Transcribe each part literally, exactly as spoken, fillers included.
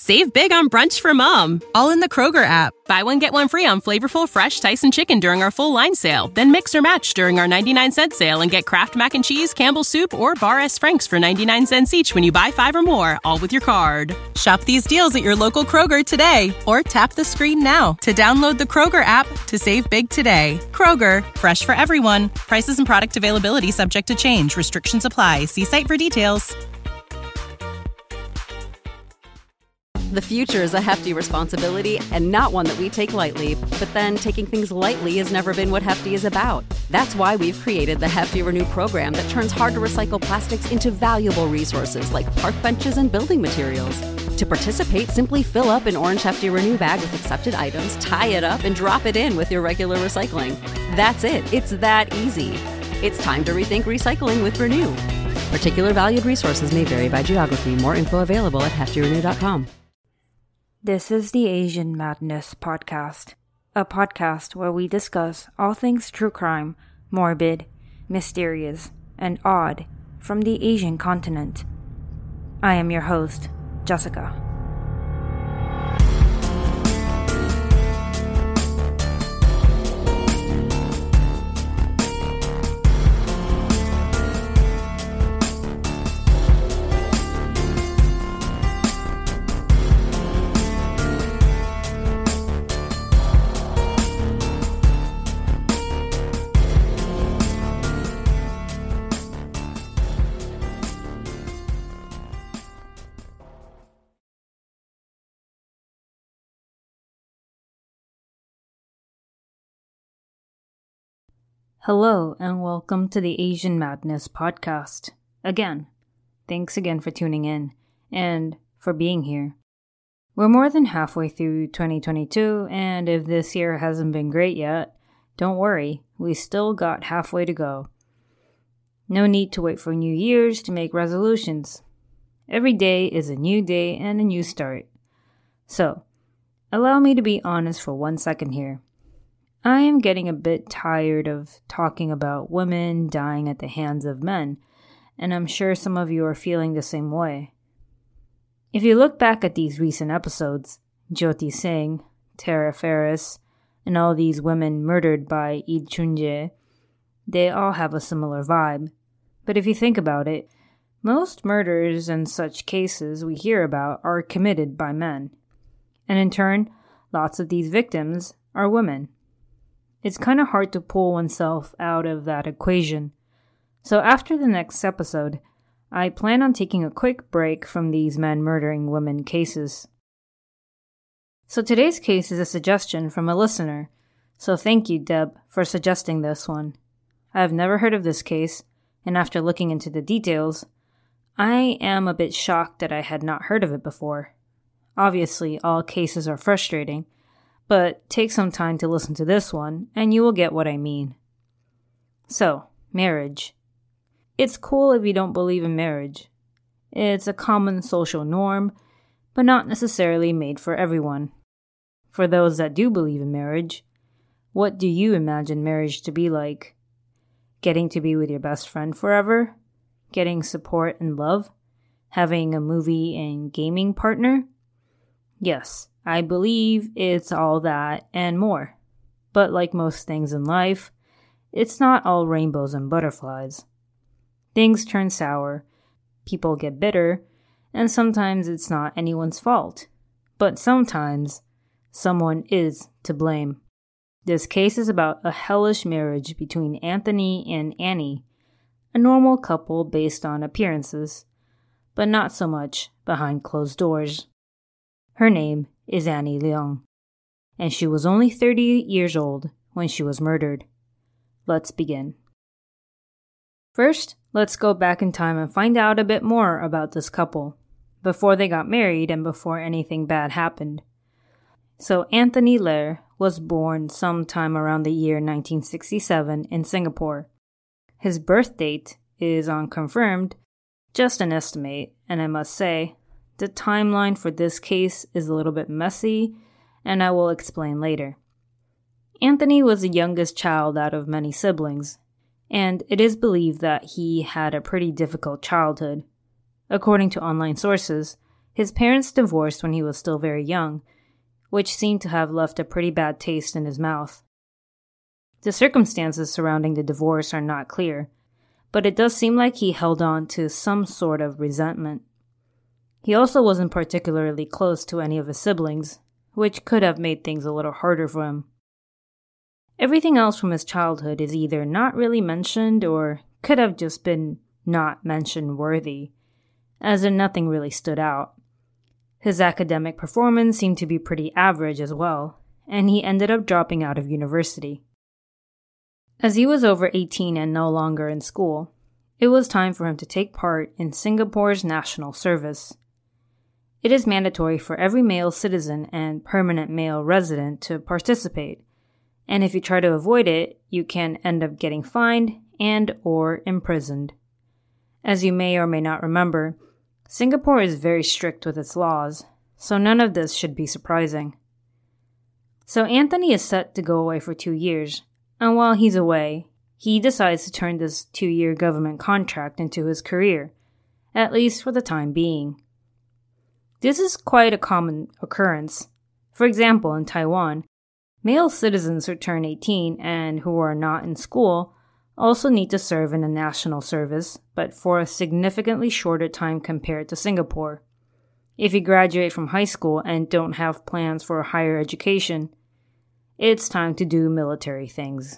Save big on brunch for mom, all in the Kroger app. Buy one, get one free on flavorful, fresh Tyson chicken during our full line sale. Then mix or match during our ninety-nine cent sale and get Kraft Mac and Cheese, Campbell's Soup, or Bar S. Frank's for ninety-nine cents each when you buy five or more, all with your card. Shop these deals at your local Kroger today, or tap the screen now to download the Kroger app to save big today. Kroger, fresh for everyone. Prices and product availability subject to change. Restrictions apply. See site for details. The future is a hefty responsibility and not one that we take lightly. But then taking things lightly has never been what Hefty is about. That's why we've created the Hefty Renew program that turns hard-to-recycle plastics into valuable resources like park benches and building materials. To participate, simply fill up an orange Hefty Renew bag with accepted items, tie it up, and drop it in with your regular recycling. That's it. It's that easy. It's time to rethink recycling with Renew. Particular valued resources may vary by geography. More info available at hefty renew dot com. This is the Asian Madness Podcast, a podcast where we discuss all things true crime, morbid, mysterious, and odd from the Asian continent. I am your host, Jessica. Hello, and welcome to the Asian Madness Podcast. Again, thanks again for tuning in, and for being here. We're more than halfway through twenty twenty-two, and if this year hasn't been great yet, don't worry, we still got halfway to go. No need to wait for New Year's to make resolutions. Every day is a new day and a new start. So, allow me to be honest for one second here. I am getting a bit tired of talking about women dying at the hands of men, and I'm sure some of you are feeling the same way. If you look back at these recent episodes, Jyoti Singh, Tara Ferris, and all these women murdered by Lee Chun-jae, they all have a similar vibe. But if you think about it, most murders and such cases we hear about are committed by men. And in turn, lots of these victims are women. It's kind of hard to pull oneself out of that equation. So after the next episode, I plan on taking a quick break from these men murdering women cases. So today's case is a suggestion from a listener. So thank you, Deb, for suggesting this one. I have never heard of this case, and after looking into the details, I am a bit shocked that I had not heard of it before. Obviously, all cases are frustrating, but take some time to listen to this one, and you will get what I mean. So, marriage. It's cool if you don't believe in marriage. It's a common social norm, but not necessarily made for everyone. For those that do believe in marriage, what do you imagine marriage to be like? Getting to be with your best friend forever? Getting support and love? Having a movie and gaming partner? Yes, I believe it's all that and more. But like most things in life, it's not all rainbows and butterflies. Things turn sour, people get bitter, and sometimes it's not anyone's fault. But sometimes, someone is to blame. This case is about a hellish marriage between Anthony and Annie, a normal couple based on appearances, but not so much behind closed doors. Her name is Annie Leong, and she was only thirty years old when she was murdered. Let's begin. First, let's go back in time and find out a bit more about this couple, before they got married and before anything bad happened. So Anthony Ler was born sometime around the year nineteen sixty-seven in Singapore. His birth date is unconfirmed, just an estimate, and I must say, the timeline for this case is a little bit messy, and I will explain later. Anthony was the youngest child out of many siblings, and it is believed that he had a pretty difficult childhood. According to online sources, His parents divorced when he was still very young, which seemed to have left a pretty bad taste in his mouth. The circumstances surrounding the divorce are not clear, but it does seem like he held on to some sort of resentment. He also wasn't particularly close to any of his siblings, which could have made things a little harder for him. Everything else from his childhood is either not really mentioned or could have just been not mention worthy, as in nothing really stood out. His academic performance seemed to be pretty average as well, and he ended up dropping out of university. As he was over eighteen and no longer in school, it was time for him to take part in Singapore's national service. It is mandatory for every male citizen and permanent male resident to participate, and if you try to avoid it, you can end up getting fined and or imprisoned. As you may or may not remember, Singapore is very strict with its laws, so none of this should be surprising. So Anthony is set to go away for two years, and while he's away, he decides to turn this two-year government contract into his career, at least for the time being. This is quite a common occurrence. For example, in Taiwan, male citizens who turn eighteen and who are not in school also need to serve in the national service, but for a significantly shorter time compared to Singapore. If you graduate from high school and don't have plans for a higher education, it's time to do military things.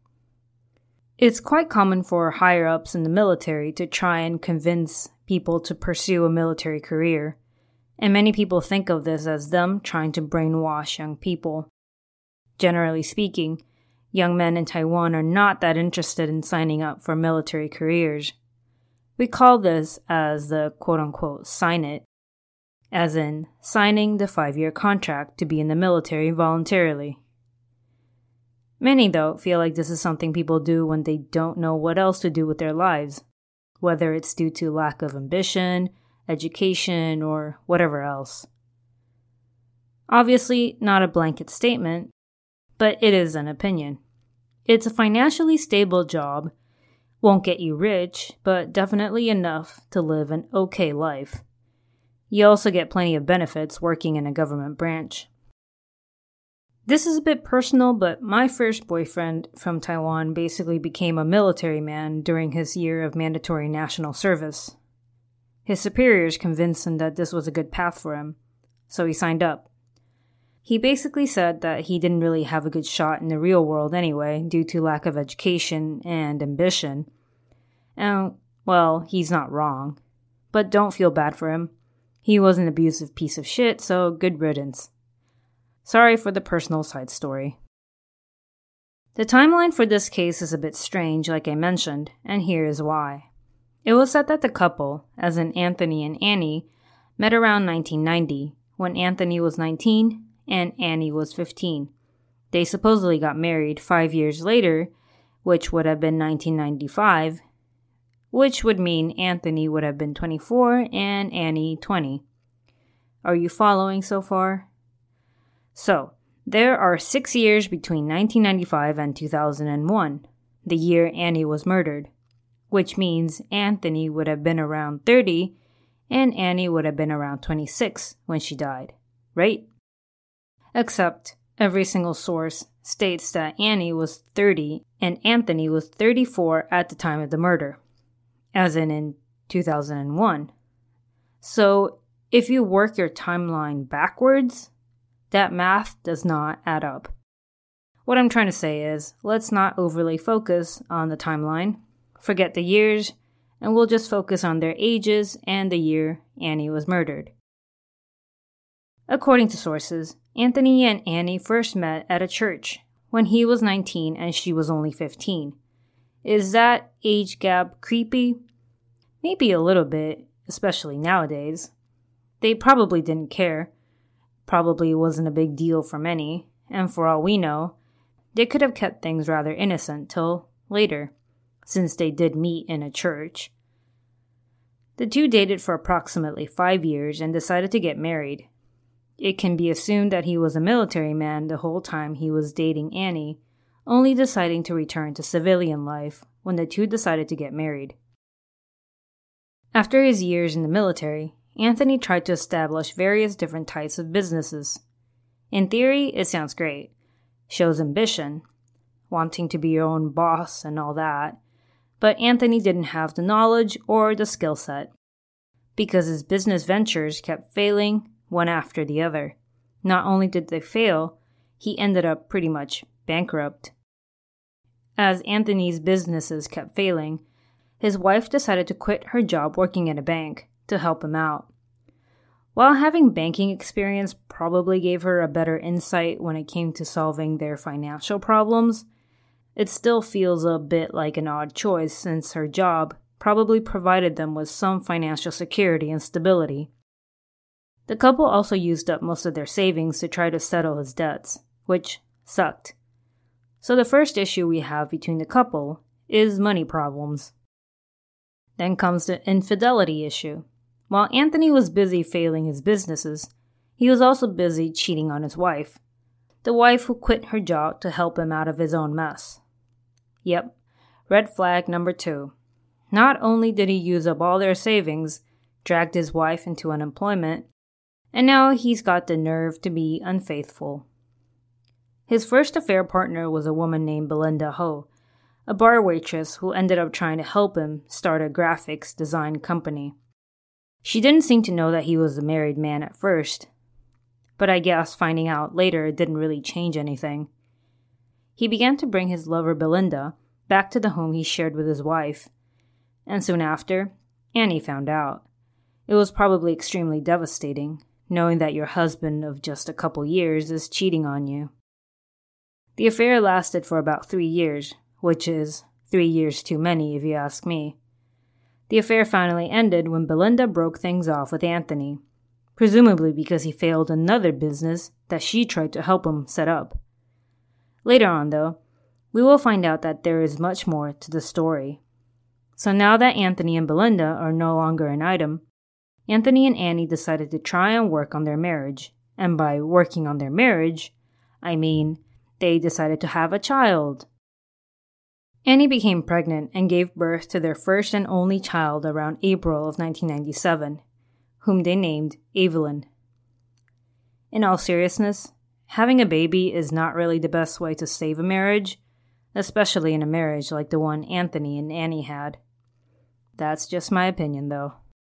It's quite common for higher-ups in the military to try and convince people to pursue a military career, and many people think of this as them trying to brainwash young people. Generally speaking, young men in Taiwan are not that interested in signing up for military careers. We call this as the quote-unquote sign it, as in signing the five-year contract to be in the military voluntarily. Many, though, feel like this is something people do when they don't know what else to do with their lives, whether it's due to lack of ambition, education, or whatever else. Obviously, not a blanket statement, but it is an opinion. It's a financially stable job, won't get you rich, but definitely enough to live an okay life. You also get plenty of benefits working in a government branch. This is a bit personal, but my first boyfriend from Taiwan basically became a military man during his year of mandatory national service. His superiors convinced him that this was a good path for him, so he signed up. He basically said that he didn't really have a good shot in the real world anyway, due to lack of education and ambition. And, well, he's not wrong. But don't feel bad for him. He was an abusive piece of shit, so good riddance. Sorry for the personal side story. The timeline for this case is a bit strange, like I mentioned, and here is why. It was said that the couple, as in Anthony and Annie, met around nineteen ninety, when Anthony was nineteen and Annie was fifteen. They supposedly got married five years later, which would have been nineteen ninety-five, which would mean Anthony would have been twenty-four and Annie twenty. Are you following so far? So, there are six years between nineteen ninety-five and two thousand one, the year Annie was murdered, which means Anthony would have been around thirty and Annie would have been around twenty-six when she died, right? Except every single source states that Annie was thirty and Anthony was thirty-four at the time of the murder, as in in two thousand one. So, if you work your timeline backwards, that math does not add up. What I'm trying to say is, let's not overly focus on the timeline, forget the years, and we'll just focus on their ages and the year Annie was murdered. According to sources, Anthony and Annie first met at a church when he was nineteen and she was only fifteen. Is that age gap creepy? Maybe a little bit, especially nowadays. They probably didn't care. Probably wasn't a big deal for many, and for all we know, they could have kept things rather innocent till later, since they did meet in a church. The two dated for approximately five years and decided to get married. It can be assumed that he was a military man the whole time he was dating Annie, only deciding to return to civilian life when the two decided to get married. After his years in the military, Anthony tried to establish various different types of businesses. In theory, it sounds great. Shows ambition, wanting to be your own boss and all that. But Anthony didn't have the knowledge or the skill set, because his business ventures kept failing one after the other. Not only did they fail, he ended up pretty much bankrupt. As Anthony's businesses kept failing, his wife decided to quit her job working at a bank to help him out. While having banking experience probably gave her a better insight when it came to solving their financial problems, it still feels a bit like an odd choice since her job probably provided them with some financial security and stability. The couple also used up most of their savings to try to settle his debts, which sucked. So the first issue we have between the couple is money problems. Then comes the infidelity issue. While Anthony was busy failing his businesses, he was also busy cheating on his wife, the wife who quit her job to help him out of his own mess. Yep, red flag number two. Not only did he use up all their savings, dragged his wife into unemployment, and now he's got the nerve to be unfaithful. His first affair partner was a woman named Belinda Ho, a bar waitress who ended up trying to help him start a graphics design company. She didn't seem to know that he was a married man at first, but I guess finding out later it didn't really change anything. He began to bring his lover Belinda back to the home he shared with his wife, and soon after, Annie found out. It was probably extremely devastating, knowing that your husband of just a couple years is cheating on you. The affair lasted for about three years, which is three years too many if you ask me. The affair finally ended when Belinda broke things off with Anthony, presumably because he failed another business that she tried to help him set up. Later on, though, we will find out that there is much more to the story. So now that Anthony and Belinda are no longer an item, Anthony and Annie decided to try and work on their marriage. And by working on their marriage, I mean they decided to have a child. Annie became pregnant and gave birth to their first and only child around April of nineteen ninety-seven, whom they named Evelyn. In all seriousness, having a baby is not really the best way to save a marriage, especially in a marriage like the one Anthony and Annie had. That's just my opinion, though.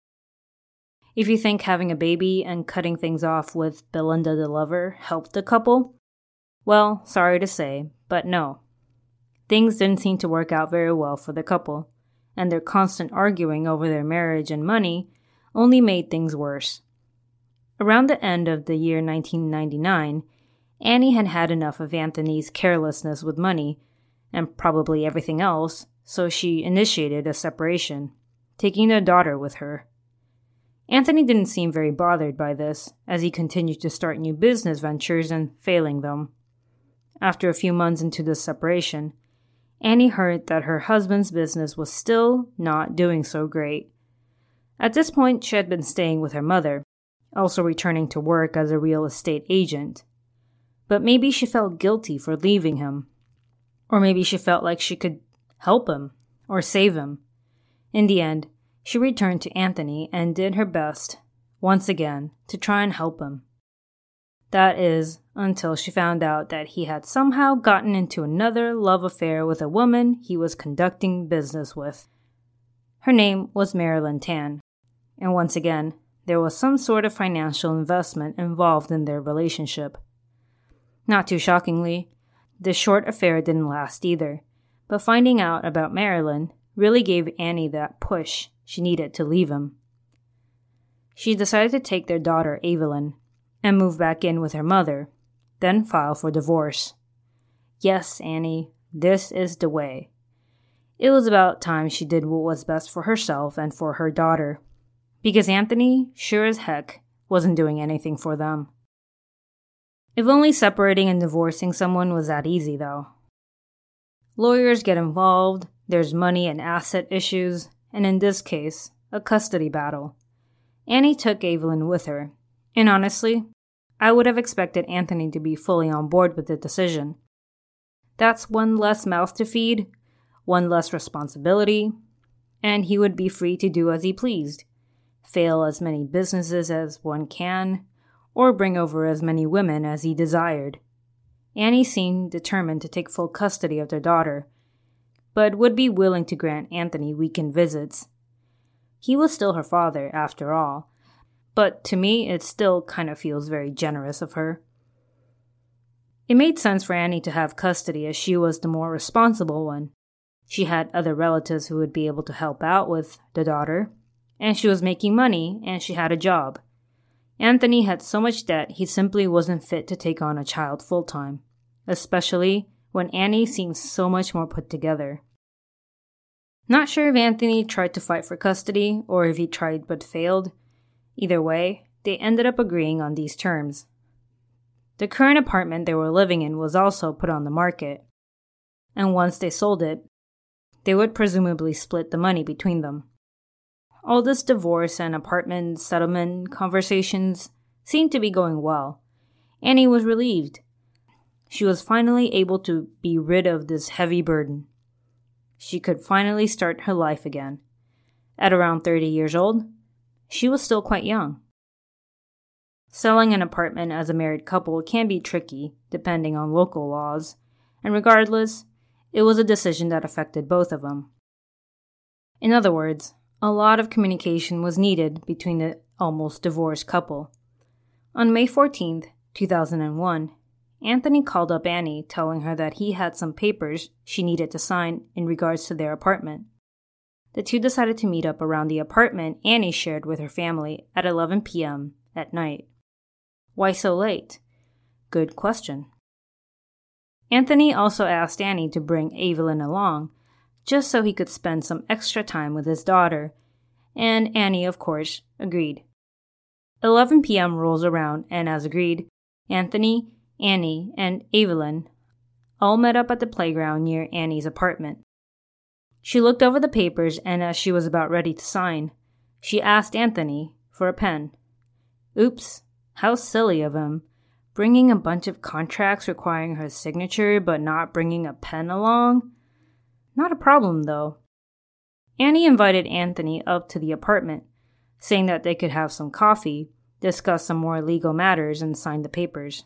If you think having a baby and cutting things off with Belinda the lover helped the couple, well, sorry to say, but no. Things didn't seem to work out very well for the couple, and their constant arguing over their marriage and money only made things worse. Around the end of the year nineteen ninety-nine, Annie had had enough of Anthony's carelessness with money, and probably everything else, so she initiated a separation, taking their daughter with her. Anthony didn't seem very bothered by this, as he continued to start new business ventures and failing them. After a few months into this separation, Annie heard that her husband's business was still not doing so great. At this point, she had been staying with her mother, also returning to work as a real estate agent. But maybe she felt guilty for leaving him. Or maybe she felt like she could help him or save him. In the end, she returned to Anthony and did her best, once again, to try and help him. That is, until she found out that he had somehow gotten into another love affair with a woman he was conducting business with. Her name was Marilyn Tan, and once again, there was some sort of financial investment involved in their relationship. Not too shockingly, this short affair didn't last either, but finding out about Marilyn really gave Annie that push she needed to leave him. She decided to take their daughter Evelyn and move back in with her mother, then file for divorce. Yes, Annie, this is the way. It was about time she did what was best for herself and for her daughter, because Anthony, sure as heck, wasn't doing anything for them. If only separating and divorcing someone was that easy, though. Lawyers get involved, there's money and asset issues, and in this case, a custody battle. Annie took Evelyn with her, and honestly, I would have expected Anthony to be fully on board with the decision. That's one less mouth to feed, one less responsibility, and he would be free to do as he pleased. fail as many businesses as one can, or bring over as many women as he desired. Annie seemed determined to take full custody of their daughter, but would be willing to grant Anthony weekend visits. He was still her father, after all, but to me it still kind of feels very generous of her. It made sense for Annie to have custody as she was the more responsible one. She had other relatives who would be able to help out with the daughter, and she was making money and she had a job. Anthony had so much debt he simply wasn't fit to take on a child full-time, especially when Annie seemed so much more put together. Not sure if Anthony tried to fight for custody or if he tried but failed. Either way, they ended up agreeing on these terms. The current apartment they were living in was also put on the market, and once they sold it, they would presumably split the money between them. All this divorce and apartment settlement conversations seemed to be going well. Annie was relieved. She was finally able to be rid of this heavy burden. She could finally start her life again. At around thirty years old, she was still quite young. Selling an apartment as a married couple can be tricky, depending on local laws, and regardless, it was a decision that affected both of them. In other words, a lot of communication was needed between the almost divorced couple. On May fourteenth, two thousand one, Anthony called up Annie telling her that he had some papers she needed to sign in regards to their apartment. The two decided to meet up around the apartment Annie shared with her family at eleven p.m. at night. Why so late? Good question. Anthony also asked Annie to bring Evelyn along, just so he could spend some extra time with his daughter, and Annie, of course, agreed. eleven p.m. rolls around, and as agreed, Anthony, Annie, and Evelyn all met up at the playground near Annie's apartment. She looked over the papers, and as she was about ready to sign, she asked Anthony for a pen. Oops, how silly of him, bringing a bunch of contracts requiring her signature but not bringing a pen along. Not a problem, though. Annie invited Anthony up to the apartment, saying that they could have some coffee, discuss some more legal matters, and sign the papers.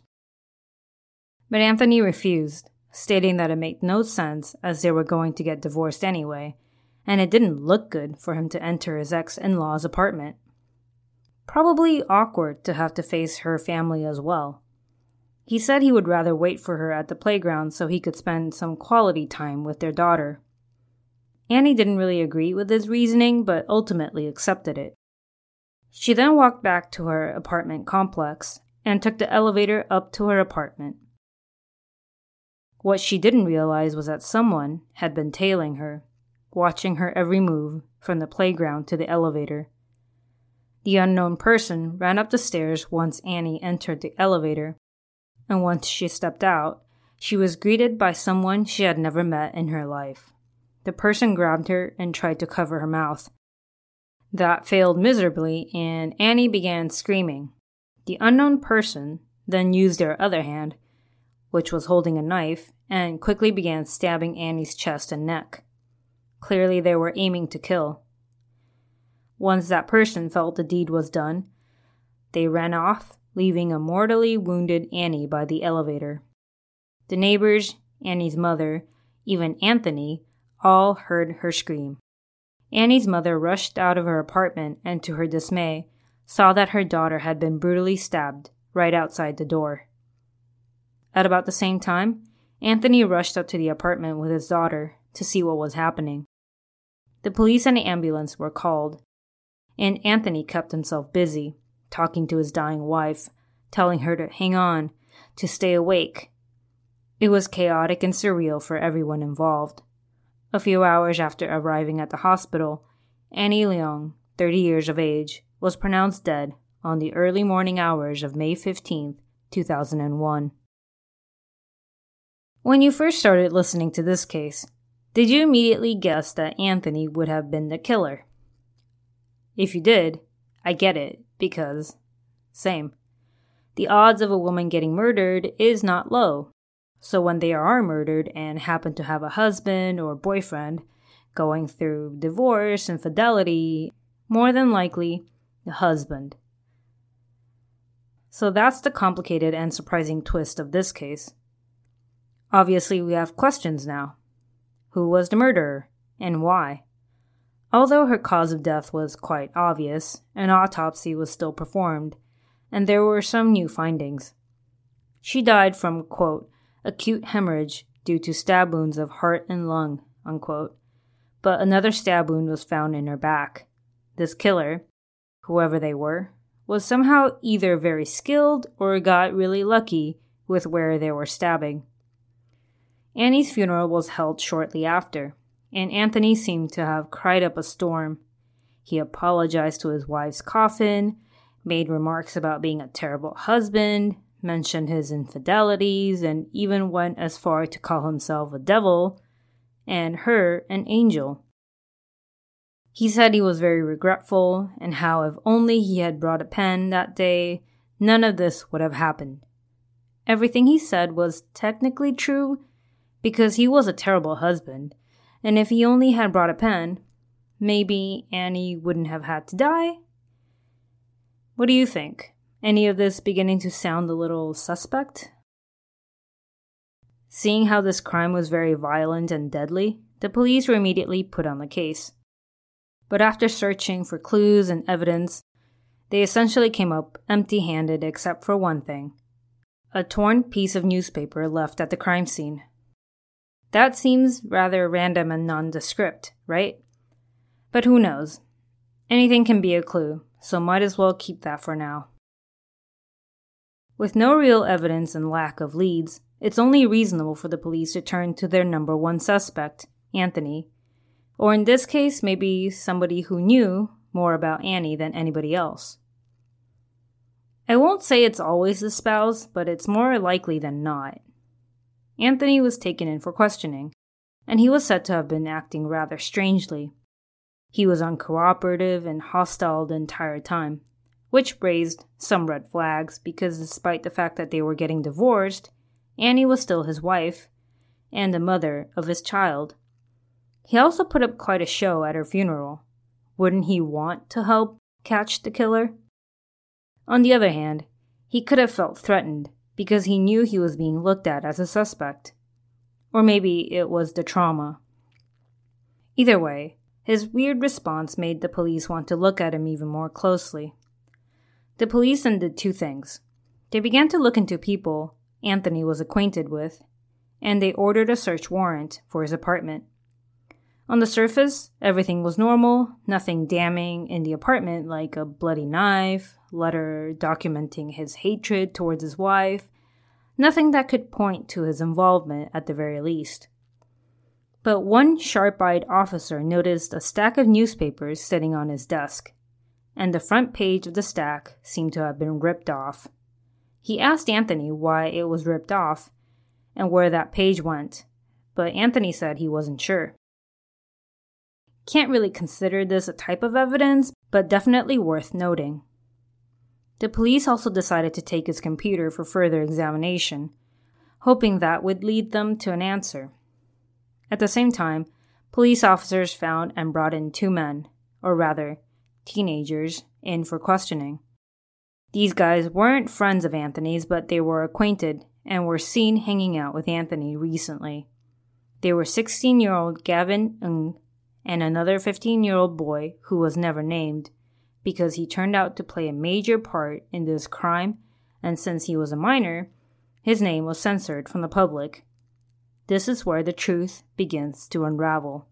But Anthony refused, stating that it made no sense as they were going to get divorced anyway, and it didn't look good for him to enter his ex-in-law's apartment. Probably awkward to have to face her family as well. He said he would rather wait for her at the playground so he could spend some quality time with their daughter. Annie didn't really agree with his reasoning, but ultimately accepted it. She then walked back to her apartment complex and took the elevator up to her apartment. What she didn't realize was that someone had been tailing her, watching her every move from the playground to the elevator. The unknown person ran up the stairs once Annie entered the elevator, and once she stepped out, she was greeted by someone she had never met in her life. The person grabbed her and tried to cover her mouth. That failed miserably, and Annie began screaming. The unknown person then used their other hand, which was holding a knife, and quickly began stabbing Annie's chest and neck. Clearly they were aiming to kill. Once that person felt the deed was done, they ran off, leaving a mortally wounded Annie by the elevator. The neighbors, Annie's mother, even Anthony, all heard her scream. Annie's mother rushed out of her apartment and, to her dismay, saw that her daughter had been brutally stabbed right outside the door. At about the same time, Anthony rushed up to the apartment with his daughter to see what was happening. The police and the ambulance were called, and Anthony kept himself busy, talking to his dying wife, telling her to hang on, to stay awake. It was chaotic and surreal for everyone involved. A few hours after arriving at the hospital, Annie Leong, thirty years of age, was pronounced dead on the early morning hours of May fifteenth, two thousand one. When you first started listening to this case, did you immediately guess that Anthony would have been the killer? If you did, I get it, because same. The odds of a woman getting murdered is not low. So when they are murdered and happen to have a husband or boyfriend going through divorce, infidelity, more than likely, husband. So that's the complicated and surprising twist of this case. Obviously, we have questions now. Who was the murderer, and why? Although her cause of death was quite obvious, an autopsy was still performed, and there were some new findings. She died from, quote, acute hemorrhage due to stab wounds of heart and lung, unquote. But another stab wound was found in her back. This killer, whoever they were, was somehow either very skilled or got really lucky with where they were stabbing. Annie's funeral was held shortly after, and Anthony seemed to have cried up a storm. He apologized to his wife's coffin, made remarks about being a terrible husband, mentioned his infidelities, and even went as far to call himself a devil, and her an angel. He said he was very regretful, and how if only he had brought a pen that day, none of this would have happened. Everything he said was technically true, because he was a terrible husband, and if he only had brought a pen, maybe Annie wouldn't have had to die? What do you think? Any of this beginning to sound a little suspect? Seeing how this crime was very violent and deadly, the police were immediately put on the case. But after searching for clues and evidence, they essentially came up empty-handed except for one thing: a torn piece of newspaper left at the crime scene. That seems rather random and nondescript, right? But who knows? Anything can be a clue, so might as well keep that for now. With no real evidence and lack of leads, it's only reasonable for the police to turn to their number one suspect, Anthony, or in this case, maybe somebody who knew more about Annie than anybody else. I won't say it's always the spouse, but it's more likely than not. Anthony was taken in for questioning, and he was said to have been acting rather strangely. He was uncooperative and hostile the entire time, which raised some red flags because despite the fact that they were getting divorced, Annie was still his wife and the mother of his child. He also put up quite a show at her funeral. Wouldn't he want to help catch the killer? On the other hand, he could have felt threatened because he knew he was being looked at as a suspect. Or maybe it was the trauma. Either way, his weird response made the police want to look at him even more closely. The police then did two things. They began to look into people Anthony was acquainted with, and they ordered a search warrant for his apartment. On the surface, everything was normal, nothing damning in the apartment like a bloody knife, letter documenting his hatred towards his wife, nothing that could point to his involvement at the very least. But one sharp-eyed officer noticed a stack of newspapers sitting on his desk, and the front page of the stack seemed to have been ripped off. He asked Anthony why it was ripped off and where that page went, but Anthony said he wasn't sure. Can't really consider this a type of evidence, but definitely worth noting. The police also decided to take his computer for further examination, hoping that would lead them to an answer. At the same time, police officers found and brought in two men, or rather, teenagers, in for questioning. These guys weren't friends of Anthony's, but they were acquainted and were seen hanging out with Anthony recently. They were sixteen-year-old Gavin Ng and another fifteen-year-old boy who was never named because he turned out to play a major part in this crime, and since he was a minor, his name was censored from the public. This is where the truth begins to unravel.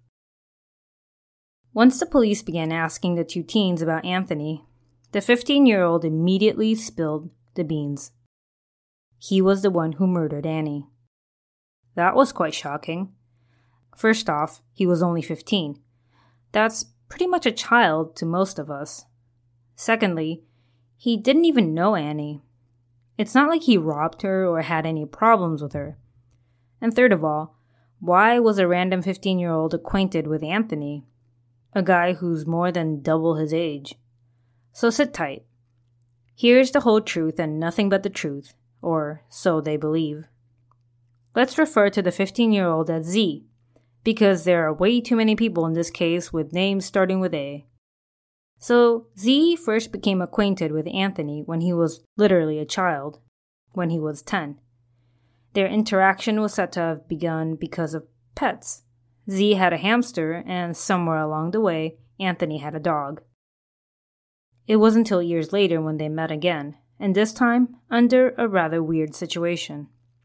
Once the police began asking the two teens about Anthony, the fifteen-year-old immediately spilled the beans. He was the one who murdered Annie. That was quite shocking. First off, he was only fifteen. That's pretty much a child to most of us. Secondly, he didn't even know Annie. It's not like he robbed her or had any problems with her. And third of all, why was a random fifteen-year-old acquainted with Anthony, a guy who's more than double his age? So sit tight. Here's the whole truth and nothing but the truth, or so they believe. Let's refer to the fifteen-year-old as Z, because there are way too many people in this case with names starting with A. So Z first became acquainted with Anthony when he was literally a child, when he was ten. Their interaction was said to have begun because of pets. Z had a hamster, and somewhere along the way, Anthony had a dog. It wasn't until years later when they met again, and this time under a rather weird situation.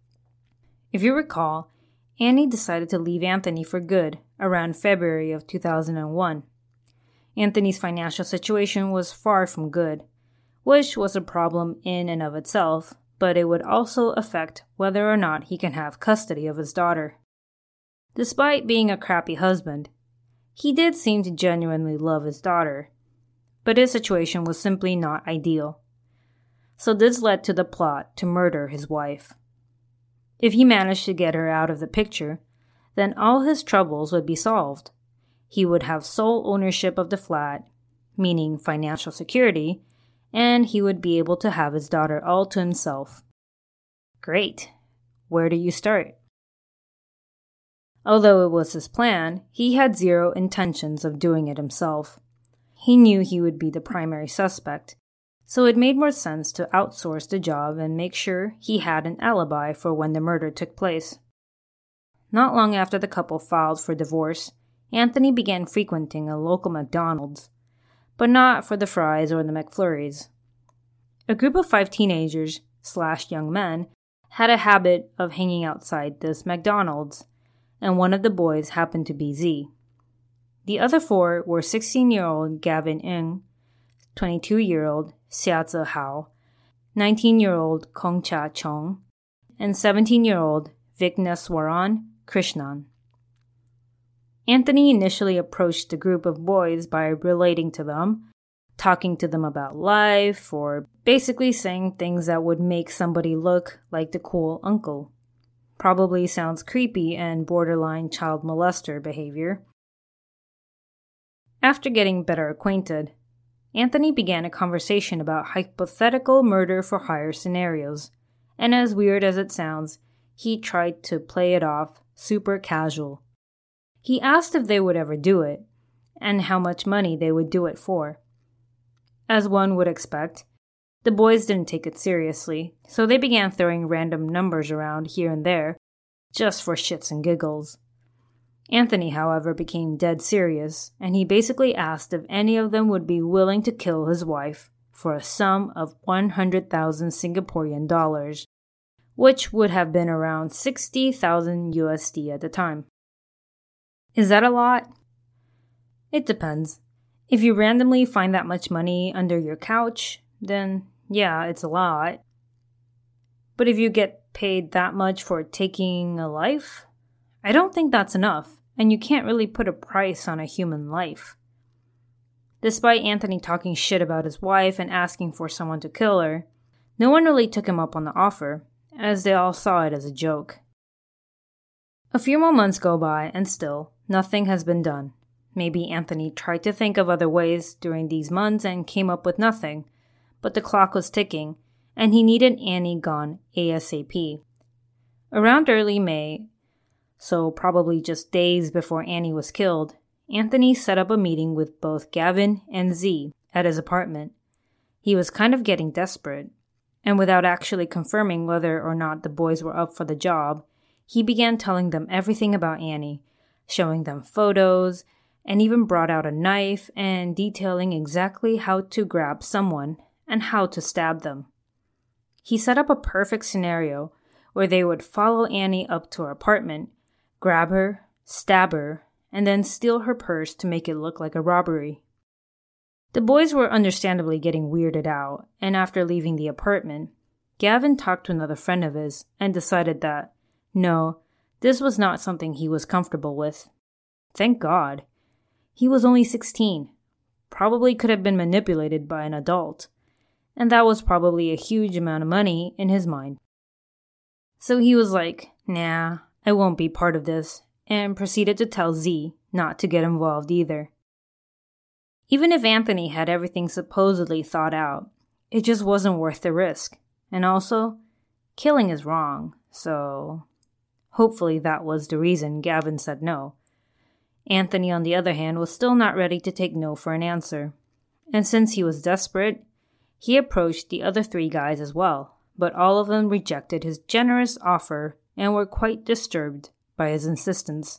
If you recall, Annie decided to leave Anthony for good around February of two thousand one. Anthony's financial situation was far from good, which was a problem in and of itself, but it would also affect whether or not he can have custody of his daughter. Despite being a crappy husband, he did seem to genuinely love his daughter, but his situation was simply not ideal. So this led to the plot to murder his wife. If he managed to get her out of the picture, then all his troubles would be solved. He would have sole ownership of the flat, meaning financial security, and he would be able to have his daughter all to himself. Great. Where do you start? Although it was his plan, he had zero intentions of doing it himself. He knew he would be the primary suspect, so it made more sense to outsource the job and make sure he had an alibi for when the murder took place. Not long after the couple filed for divorce, Anthony began frequenting a local McDonald's, but not for the fries or the McFlurries. A group of five teenagers slash young men had a habit of hanging outside this McDonald's, and one of the boys happened to be Z. The other four were sixteen-year-old Gavin Ng, twenty-two-year-old Xiazi Hao, nineteen-year-old Kongcha Chong, and seventeen-year-old Vigneswaran Krishnan. Anthony initially approached the group of boys by relating to them, talking to them about life, or basically saying things that would make somebody look like the cool uncle. Probably sounds creepy and borderline child molester behavior. After getting better acquainted, Anthony began a conversation about hypothetical murder-for-hire scenarios, and as weird as it sounds, he tried to play it off super casual. He asked if they would ever do it, and how much money they would do it for. As one would expect, the boys didn't take it seriously, so they began throwing random numbers around here and there, just for shits and giggles. Anthony, however, became dead serious, and he basically asked if any of them would be willing to kill his wife for a sum of one hundred thousand Singaporean dollars, which would have been around sixty thousand U S D at the time. Is that a lot? It depends. If you randomly find that much money under your couch, then yeah, it's a lot. But if you get paid that much for taking a life, I don't think that's enough, and you can't really put a price on a human life. Despite Anthony talking shit about his wife and asking for someone to kill her, no one really took him up on the offer, as they all saw it as a joke. A few more months go by, and still, nothing has been done. Maybe Anthony tried to think of other ways during these months and came up with nothing, but the clock was ticking, and he needed Annie gone ASAP. Around early May, so probably just days before Annie was killed, Anthony set up a meeting with both Gavin and Z at his apartment. He was kind of getting desperate, and without actually confirming whether or not the boys were up for the job, he began telling them everything about Annie, showing them photos, and even brought out a knife and detailing exactly how to grab someone and how to stab them. He set up a perfect scenario where they would follow Annie up to her apartment, grab her, stab her, and then steal her purse to make it look like a robbery. The boys were understandably getting weirded out, and after leaving the apartment, Gavin talked to another friend of his and decided that, no, this was not something he was comfortable with. Thank God. He was only sixteen, probably could have been manipulated by an adult, and that was probably a huge amount of money in his mind. So he was like, nah, I won't be part of this, and proceeded to tell Z not to get involved either. Even if Anthony had everything supposedly thought out, it just wasn't worth the risk. And also, killing is wrong, so hopefully that was the reason Gavin said no. Anthony, on the other hand, was still not ready to take no for an answer. And since he was desperate, he approached the other three guys as well, but all of them rejected his generous offer and were quite disturbed by his insistence.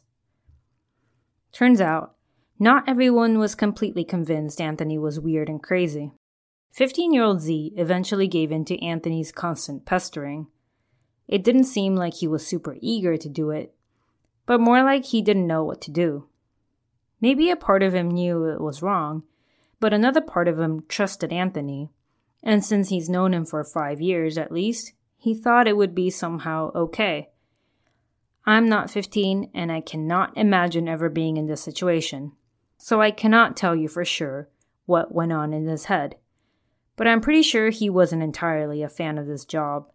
Turns out, not everyone was completely convinced Anthony was weird and crazy. fifteen-year-old Z eventually gave in to Anthony's constant pestering. It didn't seem like he was super eager to do it, but more like he didn't know what to do. Maybe a part of him knew it was wrong, but another part of him trusted Anthony, and since he's known him for five years at least, he thought it would be somehow okay. I'm not fifteen, and I cannot imagine ever being in this situation, so I cannot tell you for sure what went on in his head, but I'm pretty sure he wasn't entirely a fan of this job.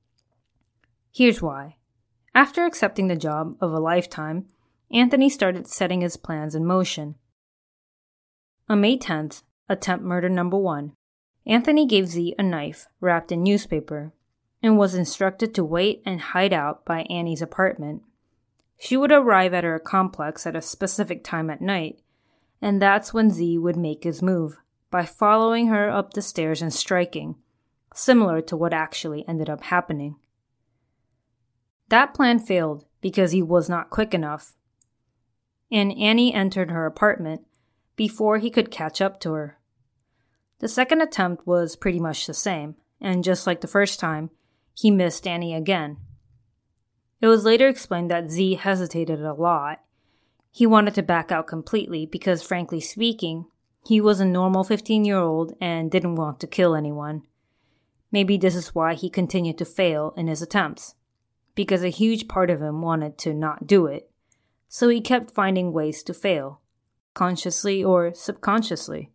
Here's why. After accepting the job of a lifetime, Anthony started setting his plans in motion. On May tenth, attempt murder number one, Anthony gave Z a knife wrapped in newspaper and was instructed to wait and hide out by Annie's apartment. She would arrive at her complex at a specific time at night, and that's when Z would make his move, by following her up the stairs and striking, similar to what actually ended up happening. That plan failed because he was not quick enough, and Annie entered her apartment before he could catch up to her. The second attempt was pretty much the same, and just like the first time, he missed Annie again. It was later explained that Z hesitated a lot. He wanted to back out completely because, frankly speaking, he was a normal fifteen-year-old and didn't want to kill anyone. Maybe this is why he continued to fail in his attempts, because a huge part of him wanted to not do it, so he kept finding ways to fail, consciously or subconsciously.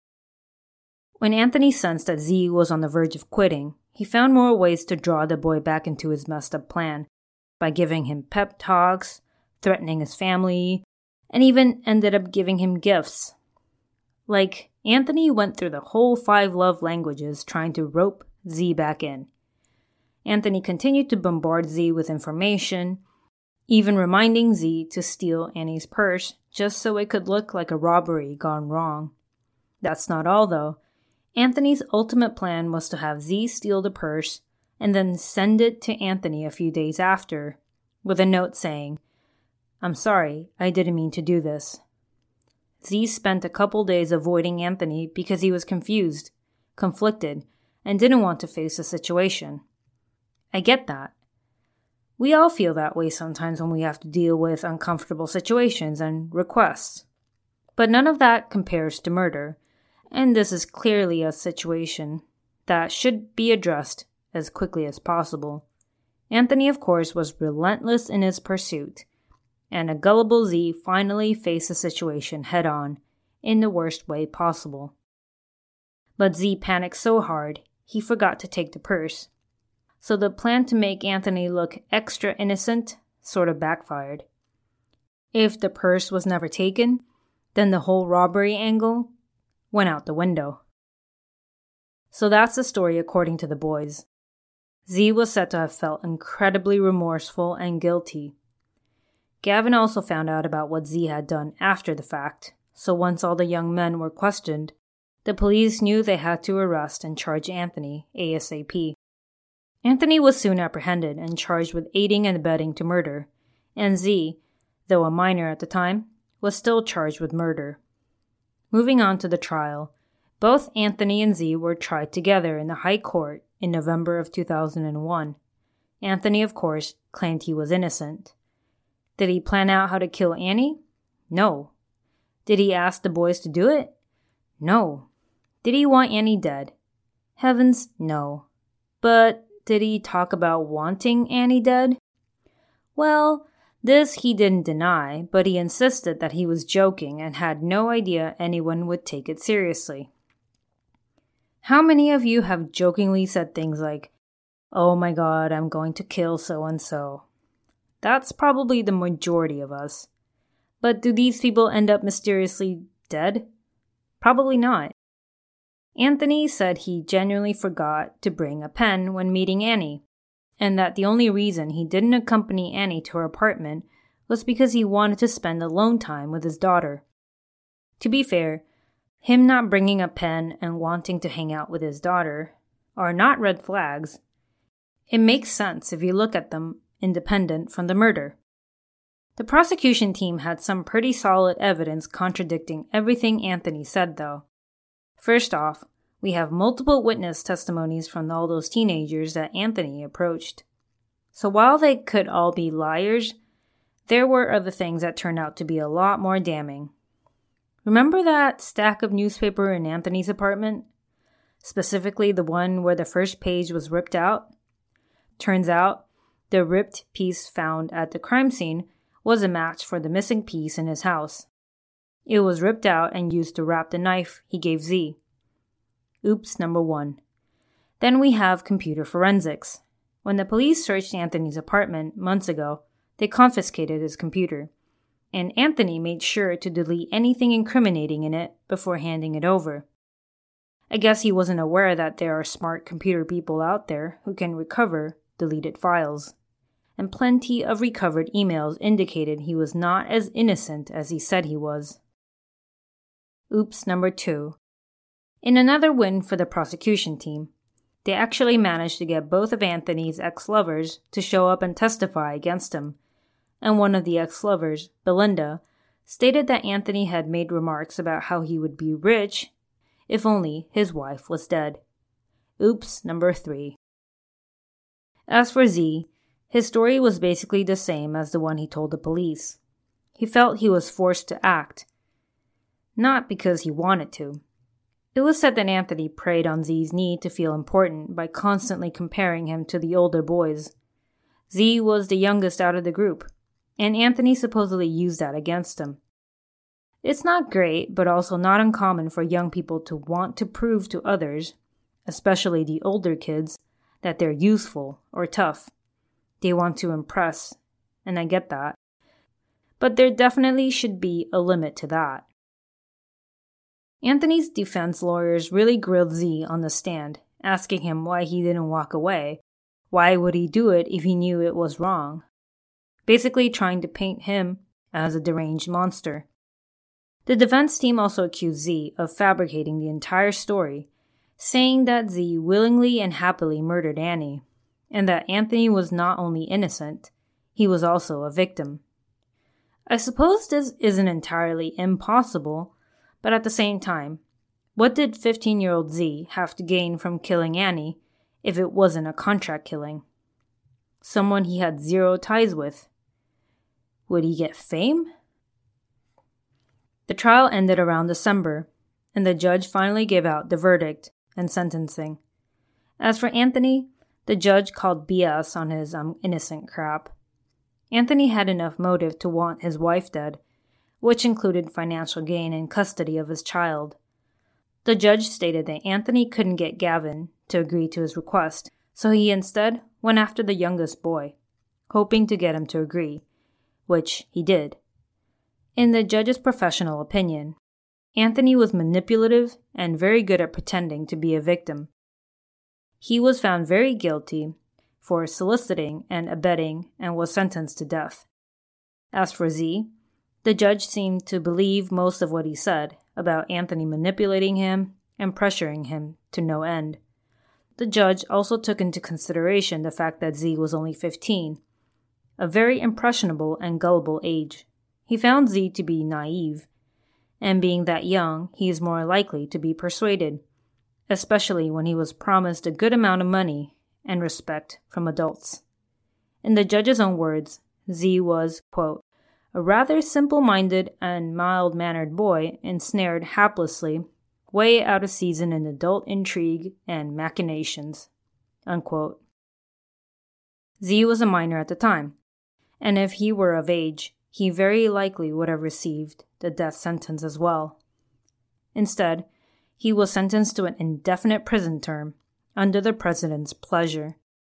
When Anthony sensed that Z was on the verge of quitting, he found more ways to draw the boy back into his messed up plan, by giving him pep talks, threatening his family, and even ended up giving him gifts. Like, Anthony went through the whole five love languages trying to rope Z back in. Anthony continued to bombard Z with information, even reminding Z to steal Annie's purse just so it could look like a robbery gone wrong. That's not all, though. Anthony's ultimate plan was to have Z steal the purse and then send it to Anthony a few days after, with a note saying, "I'm sorry, I didn't mean to do this." Z spent a couple days avoiding Anthony because he was confused, conflicted, and didn't want to face the situation. I get that. We all feel that way sometimes when we have to deal with uncomfortable situations and requests. But none of that compares to murder, and this is clearly a situation that should be addressed as quickly as possible. Anthony, of course, was relentless in his pursuit, and a gullible Z finally faced the situation head-on, in the worst way possible. But Z panicked so hard, he forgot to take the purse. So the plan to make Anthony look extra innocent sort of backfired. If the purse was never taken, then the whole robbery angle went out the window. So that's the story according to the boys. Z was said to have felt incredibly remorseful and guilty. Gavin also found out about what Z had done after the fact, so once all the young men were questioned, the police knew they had to arrest and charge Anthony ASAP. Anthony was soon apprehended and charged with aiding and abetting to murder, and Z, though a minor at the time, was still charged with murder. Moving on to the trial, both Anthony and Z were tried together in the High Court in November of two thousand one. Anthony, of course, claimed he was innocent. Did he plan out how to kill Annie? No. Did he ask the boys to do it? No. Did he want Annie dead? Heavens, no. But did he talk about wanting Annie dead? Well, this he didn't deny, but he insisted that he was joking and had no idea anyone would take it seriously. How many of you have jokingly said things like, "Oh my god, I'm going to kill so-and-so"? That's probably the majority of us. But do these people end up mysteriously dead? Probably not. Anthony said he genuinely forgot to bring a pen when meeting Annie, and that the only reason he didn't accompany Annie to her apartment was because he wanted to spend alone time with his daughter. To be fair, Him not bringing a pen and wanting to hang out with his daughter are not red flags. It makes sense if you look at them independent from the murder. The prosecution team had some pretty solid evidence contradicting everything Anthony said, though. First off, we have multiple witness testimonies from all those teenagers that Anthony approached. So while they could all be liars, there were other things that turned out to be a lot more damning. Remember that stack of newspaper in Anthony's apartment? Specifically the one where the first page was ripped out? Turns out, the ripped piece found at the crime scene was a match for the missing piece in his house. It was ripped out and used to wrap the knife he gave Z. Oops, number one. Then we have computer forensics. When the police searched Anthony's apartment months ago, they confiscated his computer, and Anthony made sure to delete anything incriminating in it before handing it over. I guess he wasn't aware that there are smart computer people out there who can recover deleted files, and plenty of recovered emails indicated he was not as innocent as he said he was. Oops, number two. In another win for the prosecution team, they actually managed to get both of Anthony's ex-lovers to show up and testify against him, and one of the ex-lovers, Belinda, stated that Anthony had made remarks about how he would be rich if only his wife was dead. Oops, number three. As for Z, his story was basically the same as the one he told the police. He felt he was forced to act, not because he wanted to. It was said that Anthony preyed on Z's need to feel important by constantly comparing him to the older boys. Z was the youngest out of the group, and Anthony supposedly used that against him. It's not great, but also not uncommon for young people to want to prove to others, especially the older kids, that they're useful or tough. They want to impress, and I get that. But there definitely should be a limit to that. Anthony's defense lawyers really grilled Z on the stand, asking him why he didn't walk away. Why would he do it if he knew it was wrong? Basically trying to paint him as a deranged monster. The defense team also accused Z of fabricating the entire story, saying that Z willingly and happily murdered Annie, and that Anthony was not only innocent, he was also a victim. I suppose this isn't entirely impossible, but at the same time, what did fifteen-year-old Z have to gain from killing Annie if it wasn't a contract killing? Someone he had zero ties with. Would he get fame? The trial ended around December, and the judge finally gave out the verdict and sentencing. As for Anthony, the judge called B S on his I'm innocent crap. Anthony had enough motive to want his wife dead, which included financial gain and custody of his child. The judge stated that Anthony couldn't get Gavin to agree to his request, so he instead went after the youngest boy, hoping to get him to agree, which he did. In the judge's professional opinion, Anthony was manipulative and very good at pretending to be a victim. He was found very guilty for soliciting and abetting and was sentenced to death. As for Z, the judge seemed to believe most of what he said about Anthony manipulating him and pressuring him to no end. The judge also took into consideration the fact that Z was only fifteen, a very impressionable and gullible age. He found Z to be naive, and being that young, he is more likely to be persuaded, especially when he was promised a good amount of money and respect from adults. In the judge's own words, Z was, quote, a rather simple-minded and mild-mannered boy ensnared haplessly, way out of season in adult intrigue and machinations, unquote. Z was a minor at the time, and if he were of age, he very likely would have received the death sentence as well. Instead, he was sentenced to an indefinite prison term under the president's pleasure.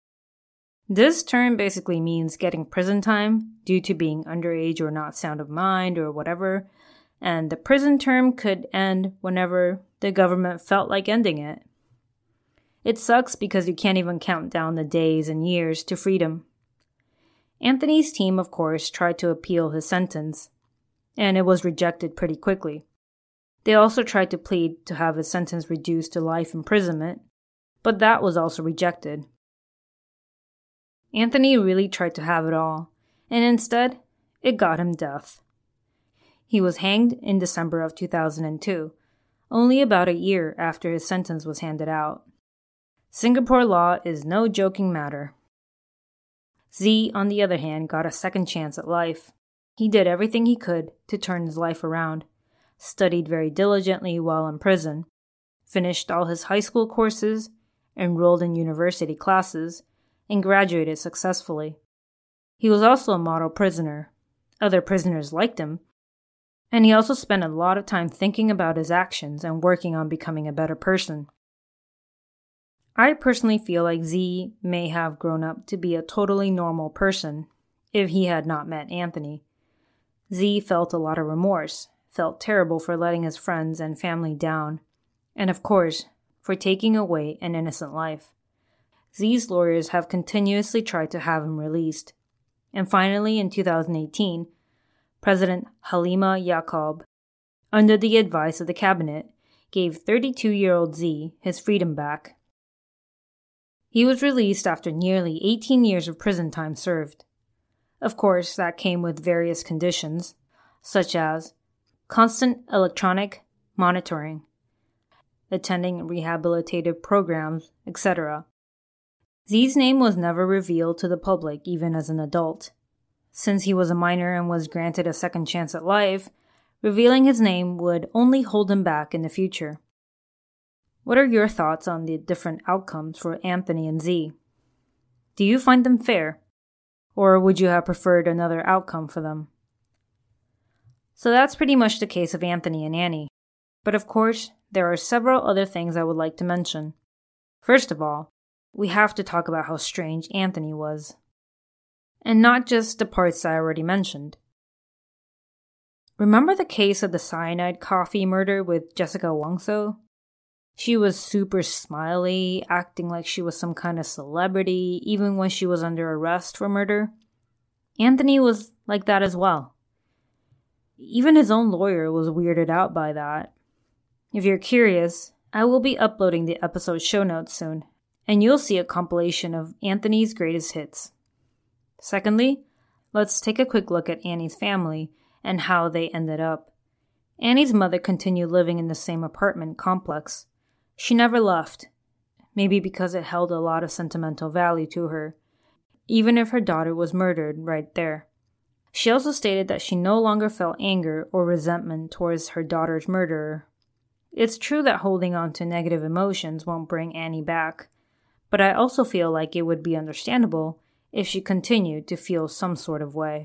This term basically means getting prison time due to being underage or not sound of mind or whatever, and the prison term could end whenever the government felt like ending it. It sucks because you can't even count down the days and years to freedom. Anthony's team, of course, tried to appeal his sentence, and it was rejected pretty quickly. They also tried to plead to have his sentence reduced to life imprisonment, but that was also rejected. Anthony really tried to have it all, and instead, it got him death. He was hanged in December of two thousand two, only about a year after his sentence was handed out. Singapore law is no joking matter. Z, on the other hand, got a second chance at life. He did everything he could to turn his life around, studied very diligently while in prison, finished all his high school courses, enrolled in university classes, and graduated successfully. He was also a model prisoner. Other prisoners liked him, and he also spent a lot of time thinking about his actions and working on becoming a better person. I personally feel like Z may have grown up to be a totally normal person if he had not met Anthony. Z felt a lot of remorse, felt terrible for letting his friends and family down, and of course, for taking away an innocent life. Z's lawyers have continuously tried to have him released, and finally in two thousand eighteen, President Halima Yacob, under the advice of the cabinet, gave thirty-two-year-old Z his freedom back. He was released after nearly eighteen years of prison time served. Of course, that came with various conditions, such as constant electronic monitoring, attending rehabilitative programs, et cetera. Z's name was never revealed to the public even as an adult. Since he was a minor and was granted a second chance at life, revealing his name would only hold him back in the future. What are your thoughts on the different outcomes for Anthony and Z? Do you find them fair? Or would you have preferred another outcome for them? So that's pretty much the case of Anthony and Annie. But of course, there are several other things I would like to mention. First of all, we have to talk about how strange Anthony was. And not just the parts I already mentioned. Remember the case of the cyanide coffee murder with Jessica Wangso? She was super smiley, acting like she was some kind of celebrity, even when she was under arrest for murder. Anthony was like that as well. Even his own lawyer was weirded out by that. If you're curious, I will be uploading the episode show notes soon, and you'll see a compilation of Anthony's greatest hits. Secondly, let's take a quick look at Annie's family and how they ended up. Annie's mother continued living in the same apartment complex. She never left, maybe because it held a lot of sentimental value to her, even if her daughter was murdered right there. She also stated that she no longer felt anger or resentment towards her daughter's murderer. It's true that holding on to negative emotions won't bring Annie back, but I also feel like it would be understandable if she continued to feel some sort of way.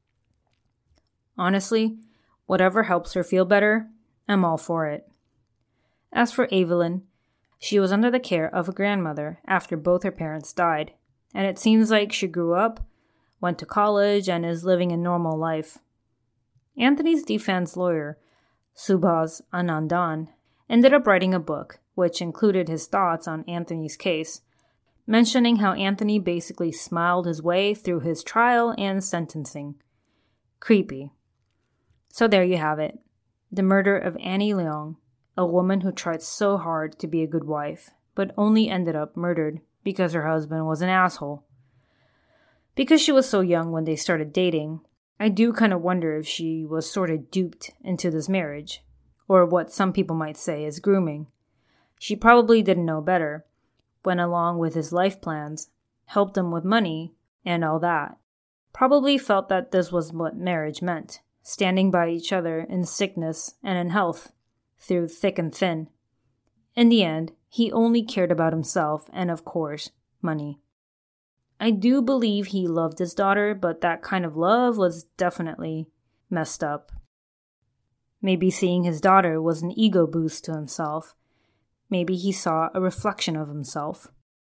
Honestly, whatever helps her feel better, I'm all for it. As for Evelyn, she was under the care of a grandmother after both her parents died, and it seems like she grew up, went to college, and is living a normal life. Anthony's defense lawyer, Subhas Anandan, ended up writing a book which included his thoughts on Anthony's case, mentioning how Anthony basically smiled his way through his trial and sentencing. Creepy. So there you have it. The murder of Annie Leong, a woman who tried so hard to be a good wife, but only ended up murdered because her husband was an asshole. Because she was so young when they started dating, I do kind of wonder if she was sort of duped into this marriage, or what some people might say is grooming. She probably didn't know better, went along with his life plans, helped him with money, and all that. Probably felt that this was what marriage meant, standing by each other in sickness and in health, through thick and thin. In the end, he only cared about himself and, of course, money. I do believe he loved his daughter, but that kind of love was definitely messed up. Maybe seeing his daughter was an ego boost to himself. Maybe he saw a reflection of himself.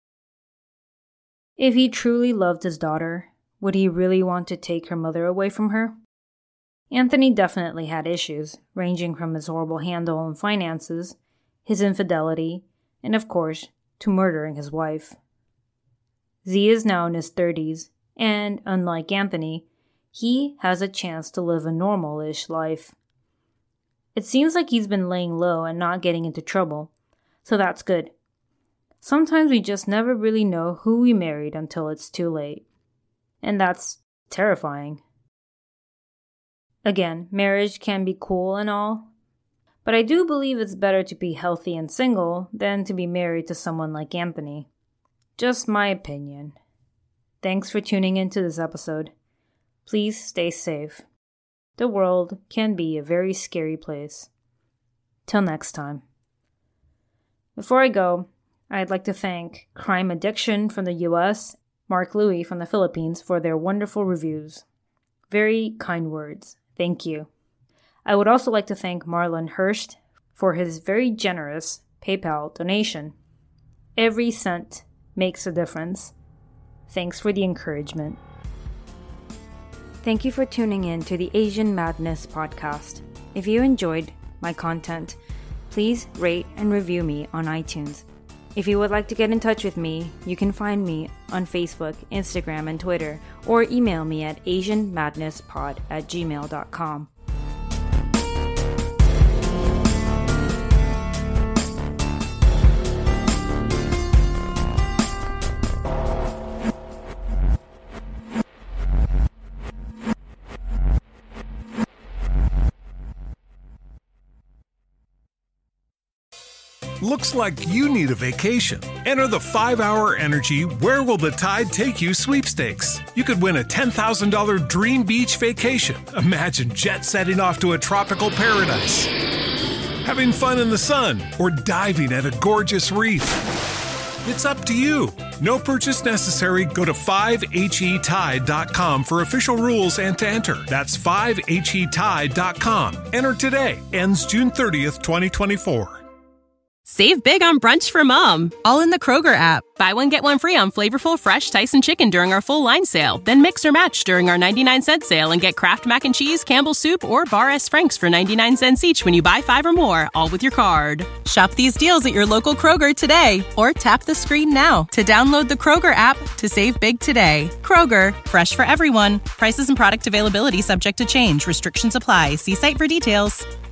If he truly loved his daughter, would he really want to take her mother away from her? Anthony definitely had issues, ranging from his horrible handle on finances, his infidelity, and of course, to murdering his wife. Z is now in his thirties, and unlike Anthony, he has a chance to live a normal-ish life. It seems like he's been laying low and not getting into trouble, so that's good. Sometimes we just never really know who we married until it's too late. And that's terrifying. Again, marriage can be cool and all, but I do believe it's better to be healthy and single than to be married to someone like Anthony. Just my opinion. Thanks for tuning into this episode. Please stay safe. The world can be a very scary place. Till next time. Before I go, I'd like to thank Crime Addiction from the U S, Mark Louie from the Philippines for their wonderful reviews. Very kind words. Thank you. I would also like to thank Marlon Hurst for his very generous PayPal donation. Every cent makes a difference. Thanks for the encouragement. Thank you for tuning in to the Asian Madness podcast. If you enjoyed my content, please rate and review me on iTunes. If you would like to get in touch with me, you can find me on Facebook, Instagram, and Twitter, or email me at asian madness pod at gmail dot com. Looks like you need a vacation. Enter the five hour Energy Where Will the Tide Take You sweepstakes. You could win a ten thousand dollars dream beach vacation. Imagine jet setting off to a tropical paradise, having fun in the sun, or diving at a gorgeous reef. It's up to you. No purchase necessary. Go to five h e tide dot com for official rules and to enter. That's five h e tide dot com. Enter today. Ends June thirtieth, twenty twenty-four. Save big on brunch for mom, all in the Kroger app. Buy one, get one free on flavorful, fresh Tyson chicken during our full line sale. Then mix or match during our ninety-nine cent sale and get Kraft Mac and Cheese, Campbell's Soup, or Bar S. Frank's for ninety-nine cents each when you buy five or more, all with your card. Shop these deals at your local Kroger today, or tap the screen now to download the Kroger app to save big today. Kroger, fresh for everyone. Prices and product availability subject to change. Restrictions apply. See site for details.